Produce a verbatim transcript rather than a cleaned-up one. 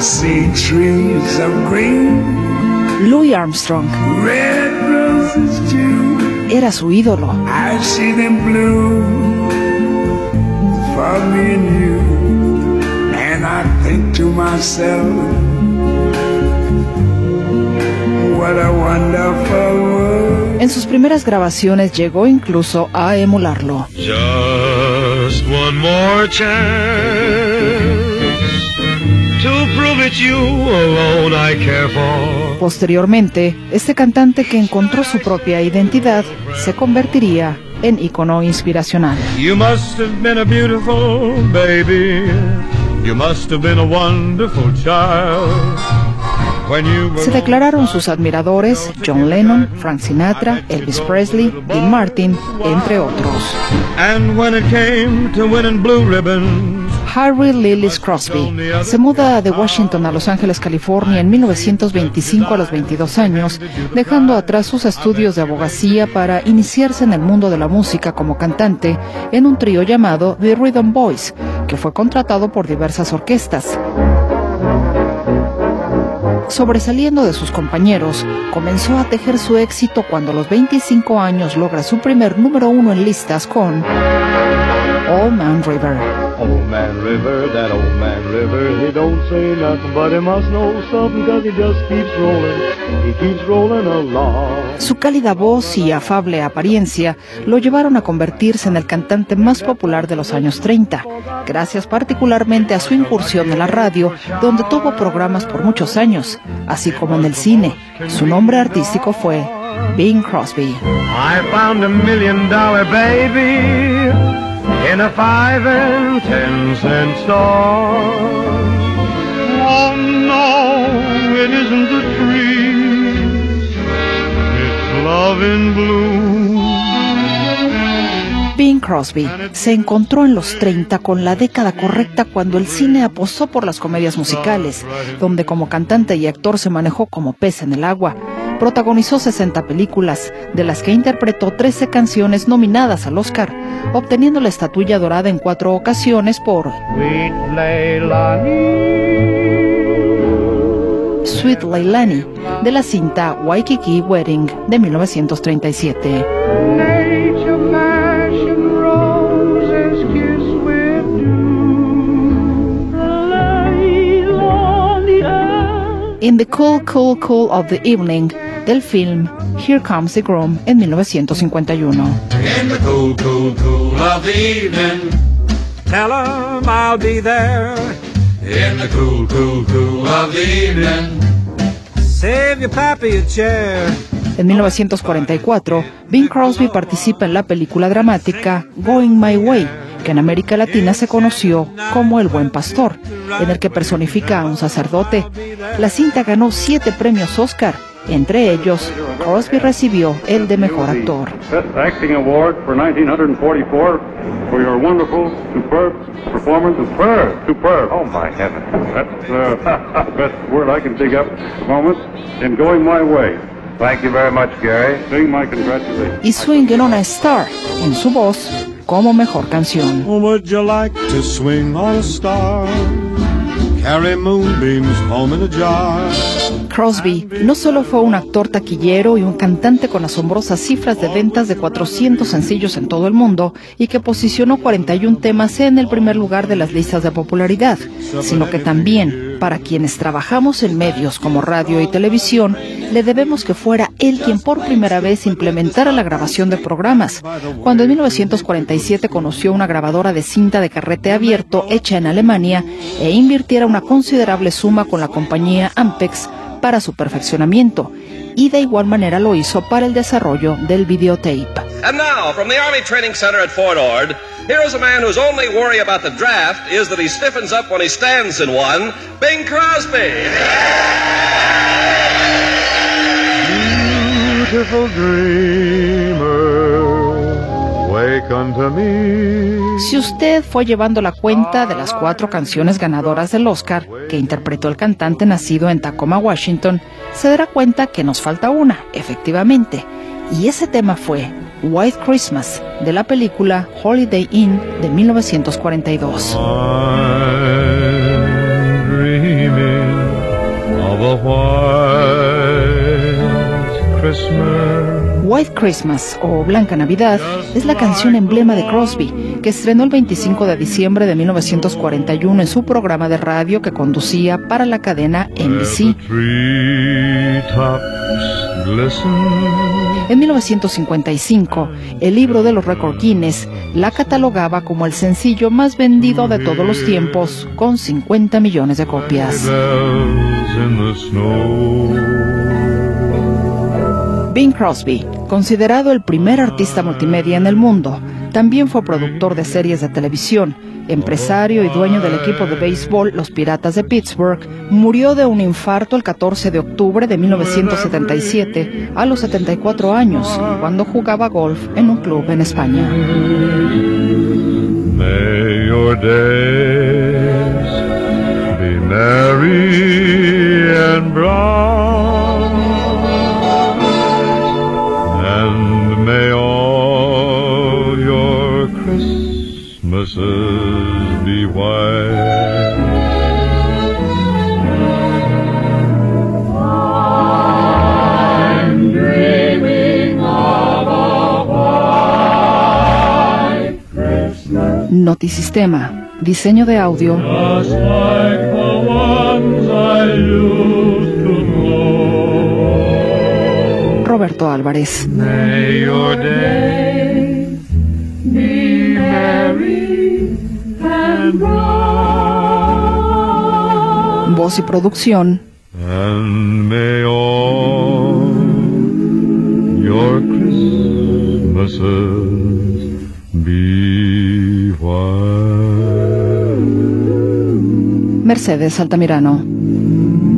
see trees of green, Louis Armstrong red roses too. era su ídolo. I see them bloom for me and you, and I think to myself, what a wonderful world. En sus primeras grabaciones llegó incluso a emularlo. Just one more chance to prove it's you alone I care for. Posteriormente, este cantante que encontró su propia identidad se convertiría en ícono inspiracional. You must have been a beautiful baby. You must have been a wonderful child. Se declararon sus admiradores John Lennon, Frank Sinatra, Elvis Presley, Dean Martin, entre otros. And when it came to winning blue ribbons, Harry Lillis Crosby se muda de Washington a Los Ángeles, California en mil novecientos veinticinco a los veintidós años, dejando atrás sus estudios de abogacía para iniciarse en el mundo de la música como cantante en un trío llamado The Rhythm Boys, que fue contratado por diversas orquestas. Sobresaliendo de sus compañeros, comenzó a tejer su éxito cuando a los veinticinco años logra su primer número uno en listas con Old Man River. Old man river, that old man river, he don't say nothing, but he must know something, cause he just keeps rolling, he keeps rolling along. Su cálida voz y afable apariencia lo llevaron a convertirse en el cantante más popular de los años treinta, gracias particularmente a su incursión en la radio, donde tuvo programas por muchos años, así como en el cine. Su nombre artístico fue Bing Crosby. I found a million dollar baby in a five and ten cent store. Oh no, it isn't the trees, it's love in bloom. Bing Crosby se encontró en los treinta con la década correcta cuando el cine apostó por las comedias musicales, donde como cantante y actor se manejó como pez en el agua. Protagonizó sesenta películas, de las que interpretó trece canciones nominadas al Oscar, obteniendo la estatuilla dorada en cuatro ocasiones por Sweet Leilani, Sweet Leilani, de la cinta Waikiki Wedding de mil novecientos treinta y siete. nature fashion roses kiss with dew. Leilani. In the Cool, Cool, Cool of the Evening, del film Here Comes the Groom en mil novecientos cincuenta y uno. In the cool, cool, cool of the evening, Tell 'em I'll be there. in the cool, cool, cool of the evening, Save your pappy a chair. En mil novecientos cuarenta y cuatro, Bing Crosby participa en la película dramática Going My Way, que en América Latina se conoció como El Buen Pastor, en el que personifica a un sacerdote. La cinta ganó siete premios Oscar. Entre ellos, Crosby recibió el de Mejor Actor. Best Acting Award for nineteen forty-four for your wonderful, superb performance. Superb, superb. Oh my heavens. That's uh, the best word I can dig up at the moment. In Going My Way. Thank you very much, Gary. Sing my congratulations. Y Swingin' on a Star, en su voz, como mejor canción. Would you like to swing on a star? Carry moonbeams home in a jar. Crosby no solo fue un actor taquillero y un cantante con asombrosas cifras de ventas de cuatrocientos sencillos en todo el mundo y que posicionó cuarenta y uno temas en el primer lugar de las listas de popularidad, sino que también, para quienes trabajamos en medios como radio y televisión, le debemos que fuera él quien por primera vez implementara la grabación de programas, cuando en mil novecientos cuarenta y siete conoció una grabadora de cinta de carrete abierto hecha en Alemania e invirtiera una considerable suma con la compañía Ampex para su perfeccionamiento, y de igual manera lo hizo para el desarrollo del videotape. And now, from the Army Training Center at Fort Ord, here is a man whose only worry about the draft is that he stiffens up when he stands in one, Bing Crosby. Beautiful dreamer, wake unto me. Si usted fue llevando la cuenta de las cuatro canciones ganadoras del Oscar que interpretó el cantante nacido en Tacoma, Washington, se dará cuenta que nos falta una, efectivamente, y ese tema fue White Christmas, de la película Holiday Inn de mil novecientos cuarenta y dos. I'm dreaming a white Christmas. White Christmas o Blanca Navidad es la canción emblema de Crosby, que estrenó el veinticinco de diciembre de mil novecientos cuarenta y uno en su programa de radio que conducía para la cadena N B C. En mil novecientos cincuenta y cinco, el libro de los récords Guinness la catalogaba como el sencillo más vendido de todos los tiempos, con cincuenta millones de copias. Bing Crosby, considerado el primer artista multimedia en el mundo, también fue productor de series de televisión, empresario y dueño del equipo de béisbol Los Piratas de Pittsburgh. Murió de un infarto el catorce de octubre de mil novecientos setenta y siete a los setenta y cuatro años, cuando jugaba golf en un club en España. May your days be merry and bright, and may all your Christmases be white. I'm dreaming of a white Christmas. Notisistema, diseño de audio, Just like the ones I used to know. Roberto Álvarez. May your days be merry and bright, Voz y producción, and may all your Christmases be white. Mercedes Altamirano.